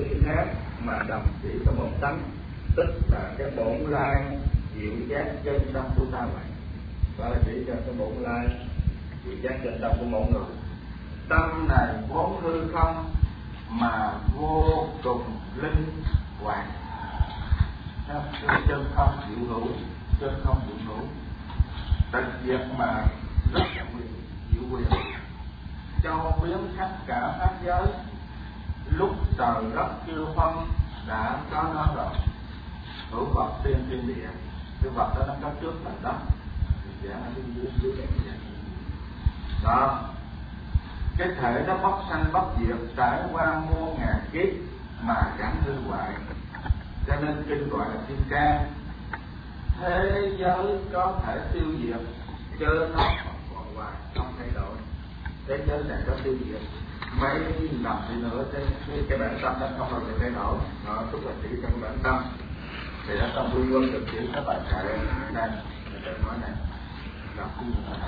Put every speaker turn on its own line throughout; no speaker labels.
ý khác mà đồng chỉ có một tánh, tức là cái bổn lai diệu giác chân tâm của ta vậy. Đó là chỉ cho cái bổn lai diệu giác chân tâm của mỗi người. Tâm này vốn hư không mà vô cùng linh hoạt. Chân không diệu hữu, chân không diệu hữu, tịch diệt mà rất diệu quyền, châu biến khắp cả pháp giới. Lúc trời đất chưa phân đã có nó rồi. Hữu vật tiên thiên địa, cái vật đó nó có trước là đất, thì giả ở dưới đây vậy. Đó, cái thể nó bất sanh bất diệt, trải qua muôn ngàn kiếp mà chẳng hư hoại, cho nên kinh gọi là thiên can. Thế giới có thể tiêu diệt, chớ nó còn hoài không thay đổi. Thế giới này có tiêu diệt mấy lần đi nữa, cái bản tâm nó không bao giờ thay đổi. Nó tức là chỉ trong bản tâm. Thì ở trong Quy Quân được chỉ các bài kệ đây, người ta nói này, đọc cái gì mà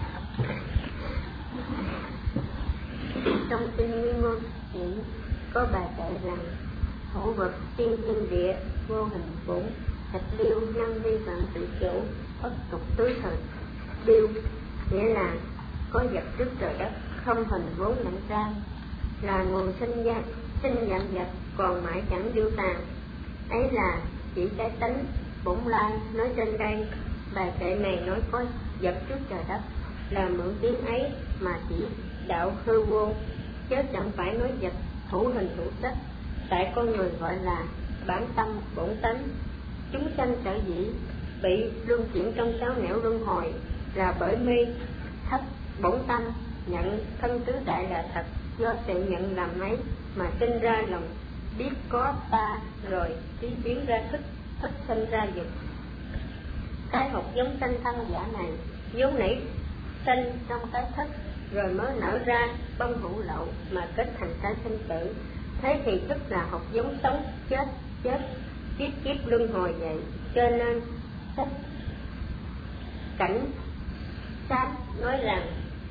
trong kinh Nguyên Môn chỉ có bài kệ rằng hữu vật tiên thiên địa vô hình bổn, thạch liêu năng vi vạn tự chủ, bất tục tứ thời điêu, nghĩa là có vật trước trời đất, không hình vốn lẫn ra, là nguồn sinh dạng vật còn mãi chẳng điêu tàn. Ấy là chỉ cái tánh bổn lai nói trên đây. Bài kệ này nói có vật trước trời đất là mượn tiếng ấy mà chỉ đạo hư vô, chứ chẳng phải nói vật thủ hình thủ chất. Tại con người gọi là bản tâm bổn tánh. Chúng sanh sở dĩ bị luân chuyển trong sáu nẻo luân hồi là bởi mê thất bổn tâm, nhận thân tứ đại là thật. Do sự nhận làm ấy mà sinh ra lòng biết có ta, rồi trí biến ra thức, thức sinh ra dục. Cái hột giống sanh thân giả này vốn nảy sanh trong cái thức, rồi mới nở ra bông hữu lậu mà kết thành cái sinh tử. Thế thì tức là hột giống sống chết kiếp kiếp luân hồi vậy. Cho nên sách cảnh sát nói rằng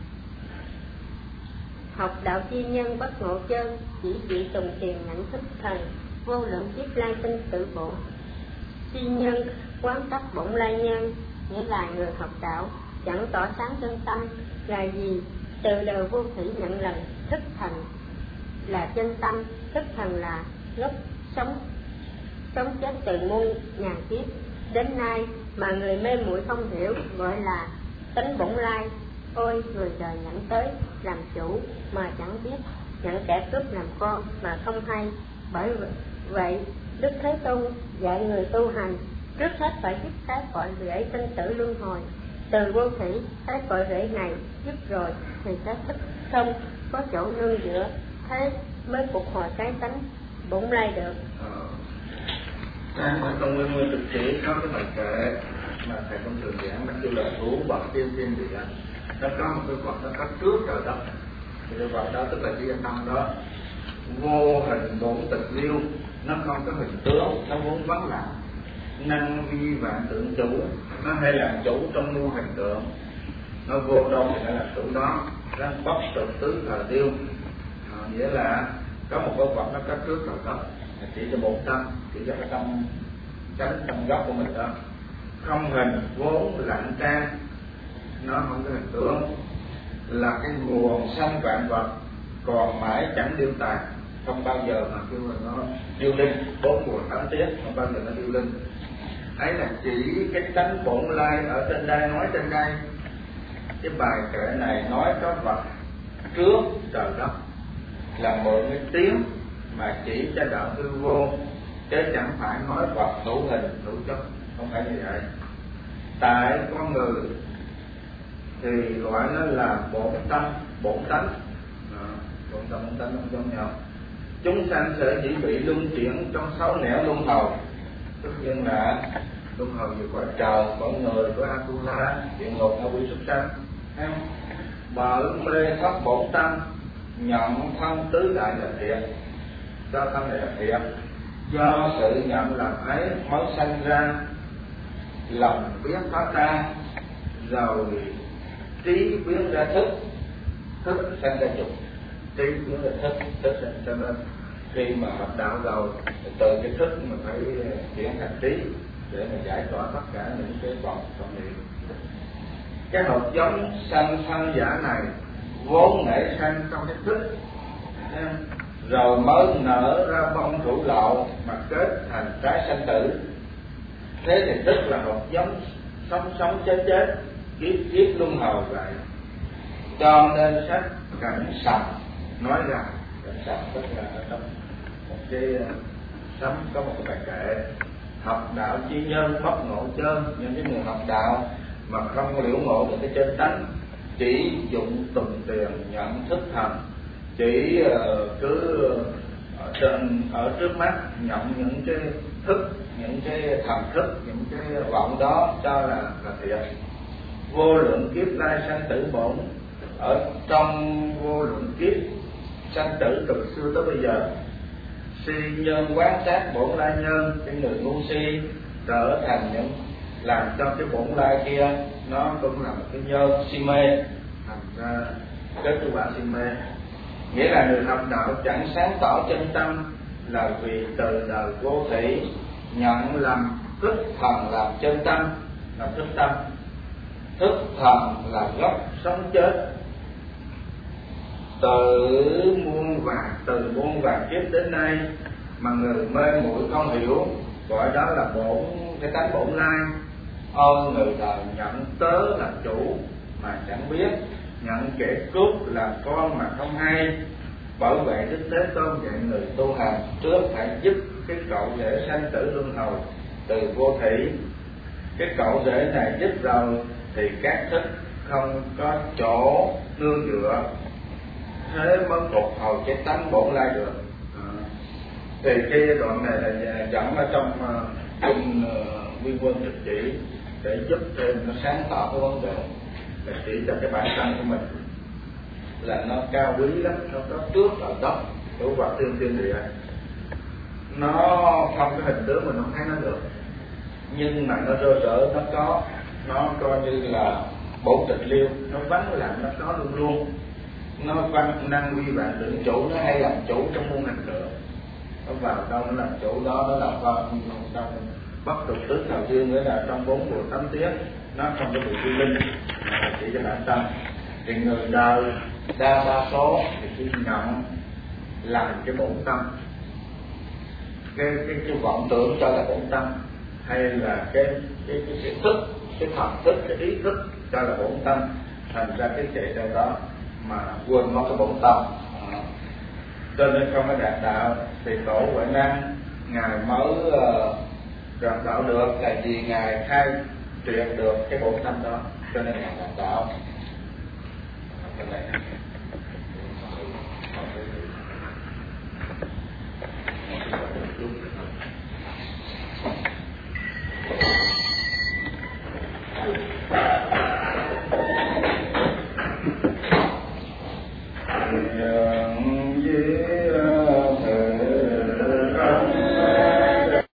học đạo chi nhân bất ngộ chân, chỉ vị tùng tiền nhận thức thần, vô lượng kiếp lai sinh tử bộ. Chi nhân quán tắc bổn lai nhân, nghĩa là người học đạo chẳng tỏ sáng chân tâm là gì. Từ đời vô thủy nhận lần thức thần là chân tâm, thức thần là lúc sống chết từ muôn ngàn kiếp đến nay mà người mê muội không hiểu, gọi là tánh bổn lai. Ôi người đời nhận tới làm chủ mà chẳng biết, nhận kẻ cướp làm con mà không hay. Bởi vậy Đức Thế Tôn dạy người tu hành trước hết phải dứt cái cội rễ sinh tử luân hồi. Từ vô thủy cái cội rễ này dứt rồi thì cái thức không có chỗ nương dựa, thế mới phục hồi cái tánh bổn lai được.
Ở trong Nguyên Nguyên thực chỉ có cái bài kệ mà thầy trong thường giảng nó kêu là hữu vật tiên thiên địa. Nó có một cái vật nó có trước trời đất, thì cái vật đó tức là chỉ tâm đó, vô hình bổn tịch liêu, nó không có hình tướng, nó vốn vắng lặng, năng vi vạn tượng chủ, nó hay làm chủ trong muôn hình tượng, nó vô đâu thì nó làm chủ đó, nó bất thực tứ thời tiêu. Nghĩa là có một cái vật nó có trước trời đất, chỉ cho một tâm, chỉ cho cái tâm chánh tâm gốc của mình đó, không hình vốn lặng trang, nó không có hình tượng, là cái nguồn sanh vạn vật còn mãi chẳng điêu tàn, không bao giờ mà kêu là nó điêu linh, 4 mùa 8 tiết không bao giờ nó điêu linh. Ấy là chỉ cái tánh bổn lai ở trên đây, nói trên đây. Cái bài kệ này nói có vật trước trời đất, là mượn cái tiếng mà chỉ cho đạo hư vô, chứ chẳng phải nói vật hữu hình hữu chất, không phải như vậy. Tại con người thì gọi nó là bổn tâm bổn tánh, bổn tâm bổn tánh không giống nhau. Chúng sanh sẽ chỉ bị luân chuyển trong 6 nẻo luân hồi, tất nhiên là luân hồi về cõi trời, cõi người, cõi Atula, địa ngục, ngạ quỷ, súc sanh. Bởi mê thất bổn tâm, nhận thân tứ đại là thiệt, do thân này là thiệt, do sự nhận làm ấy mới sanh ra lòng biết có ta, rồi trí biến ra thức, thức sanh ra dục, trí biến ra thức, thức sanh ra khi mà học đạo rồi từ cái thức mình phải chuyển thành trí để mà giải tỏa tất cả những cái vọng niệm. Cái hột giống sanh thân giả này vốn nảy sanh trong cái thức, rồi mới nở ra bông rủ lậu mà kết thành trái sanh tử. Thế thì tức là hột giống sống chết kiếp luân hồi vậy. Cho nên sách Cảnh Sầm nói rằng, Cảnh Sầm tức là ở trong một cái sấm có một cái bài kệ: học đạo chi nhân bất ngộ chân. Những cái người học đạo mà không liễu ngộ được cái chân tánh, chỉ dụng tùng tiền nhận thức thần, chỉ cứ ở trước mắt nhận những cái thức, những cái thần thức, những cái vọng đó cho là thiệt. Vô lượng kiếp lai sanh tử bổn, ở trong vô lượng kiếp sanh tử từ xưa tới bây giờ, si nhân quán sát bổn lai nhân, cái người ngu si trở thành những làm cho cái bổn lai kia nó cũng là một cái nhân si mê, thành ra kết quả si mê. Nghĩa là người học đạo chẳng sáng tỏ chân tâm, là vì từ đời vô thủy nhận lầm thức thần làm chân tâm, là thức tâm. Thức thần là gốc sống chết. Từ muôn vàng kiếp đến nay mà người mê muội không hiểu, gọi đó là cái tánh bổn lai. Ôi người đời nhận tớ là chủ mà chẳng biết, nhận kẻ cướp là con mà không hay. Bởi vậy Đức Thế Tôn dạy người tu hành trước phải giúp cái cậu rễ sanh tử luân hồi từ vô thủy. Cái cậu rễ này giúp rồi thì các thức không có chỗ nương dựa, thế mới phục hồi cái tánh bổn lai được. Thì cái đoạn này là dẫn ở trong kinh Nguyên Quân Trực Chỉ để giúp thêm nó sáng tỏ cái vấn đề, để chỉ cho cái bản thân của mình là nó cao quý lắm, nó có trước ở đất của Phật tiên địa, nó không cái hình tướng mình không thấy nó được, nhưng mà nó rơ rỡ, nó coi như là bổn tịch liêu, nó vắng lặng, nó có luôn luôn, nó văn năng vi vạn tự chủ, nó hay làm chủ trong muôn hành lượng. Nó vào đâu nó làm chủ đó, nó làm con trong bất tục tứ nào duyên, nghĩa là trong 4 mùa 8 tiếng nó không có bị quy linh, chỉ cho bản thân. Thì người đời đa số thì chỉ nhận làm cái bổn tâm, cái vọng tưởng cho là bổn tâm, hay là cái thức, cái thần thức, cái ý thức cho là bổn tâm, thành ra cái chạy theo đó mà quên mất cái bổn tâm. Cho nên không có đạt đạo thì tổ Huệ Năng ngài mới đạt đạo được, là vì ngài khai triệt được cái bổn tâm đó, cho nên ngài đạt đạo.